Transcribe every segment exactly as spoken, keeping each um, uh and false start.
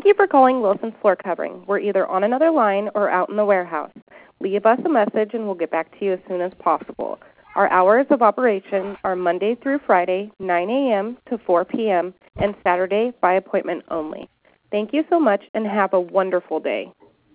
you for calling Wilson's Floor Covering. We're either on another line or out in the warehouse. Leave us a message and we'll get back to you as soon as possible. Our hours of operation are Monday through Friday, nine a.m. to four p.m., and Saturday by appointment only. Thank you so much and have a wonderful day.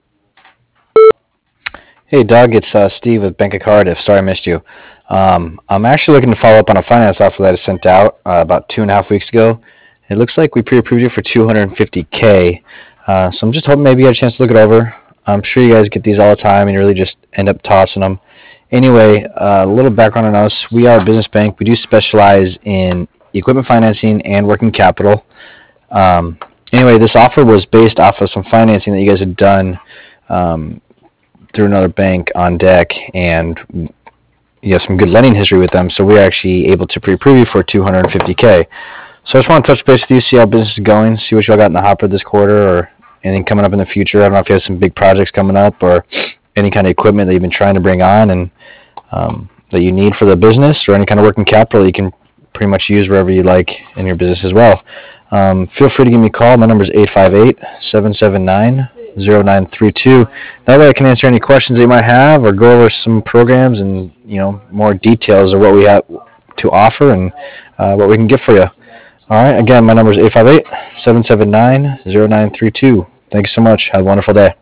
Hey, Doug, it's uh, Steve with Bank of Cardiff. Sorry I missed you. Um, I'm actually looking to follow up on a finance offer that I sent out uh, about two and a half weeks ago. It looks like we pre-approved it for two hundred fifty K. Uh, so I'm just hoping maybe you had a chance to look it over. I'm sure you guys get these all the time and you really just end up tossing them. Anyway, uh, a little background on us. We are a business bank. We do specialize in equipment financing and working capital. Um, anyway, this offer was based off of some financing that you guys had done um, through another bank on deck, and you have some good lending history with them, so we're actually able to pre-approve you for two hundred fifty K. So I just want to touch base with you, see how business is going, see what y'all got in the hopper this quarter or anything coming up in the future. I don't know if you have some big projects coming up or any kind of equipment that you've been trying to bring on and um, that you need for the business, or any kind of working capital you can pretty much use wherever you like in your business as well. Um, feel free to give me a call. My number is eight five eight, seven seven nine, zero nine three two. That way I can answer any questions that you might have or go over some programs and, you know, more details of what we have to offer and uh, what we can get for you. All right. Again, my number is eight five eight, seven seven nine, zero nine three two. Thanks so much. Have a wonderful day.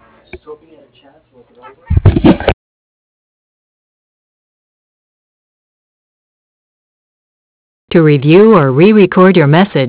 To review or re-record your message,